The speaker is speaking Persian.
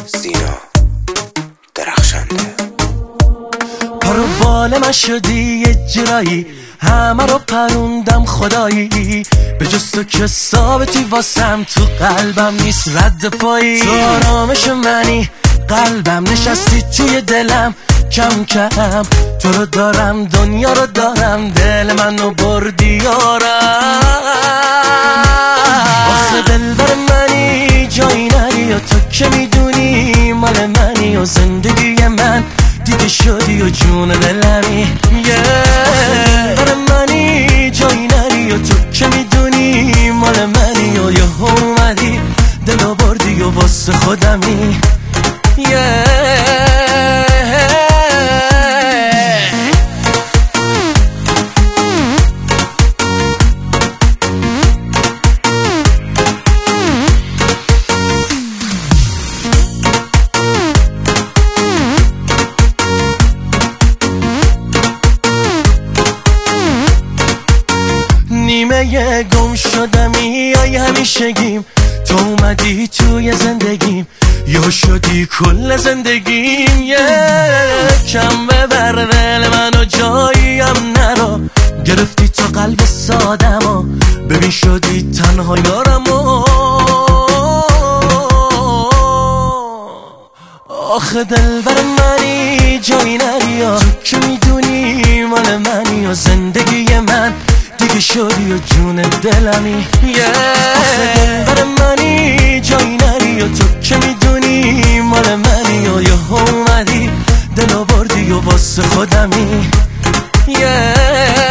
سینا درخشنده. پارو بال من شدی یه جرایی، همه رو پروندم خدایی، به جز تو که ثابتی واسم تو قلبم نیست رد پایی. تو آرامش منی، قلبم نشستی توی دلم، کم کم تو رو دارم، دنیا رو دارم، دل منو بردی یارم. آخه دلبر منی، جایی نری و تو که میدونی مال منی و زندگی من دیگه شدی و جون دلمی. آخه دلبر منی، جایی نری و تو که میدونی مال منی و یه اومدی دلو بردی و واسه خودمی. نیمه گم شدمی ای همیشگیم، تو اومدی توی زندگیم یا شدی کل زندگیم. کم ببر دل منو جاییم نرو، گرفتی تو قلب سادمو، ببین شدی تنها یارمو. آخه دلبر منی، جایی نری و تو که میدونی مال منی و زندگی من دیگه شدی و جون دلمی. آخه دلبر منی، جایی نری و تو که میدونی مال منی و یه اومدی دلو بردی و واسه خودمی.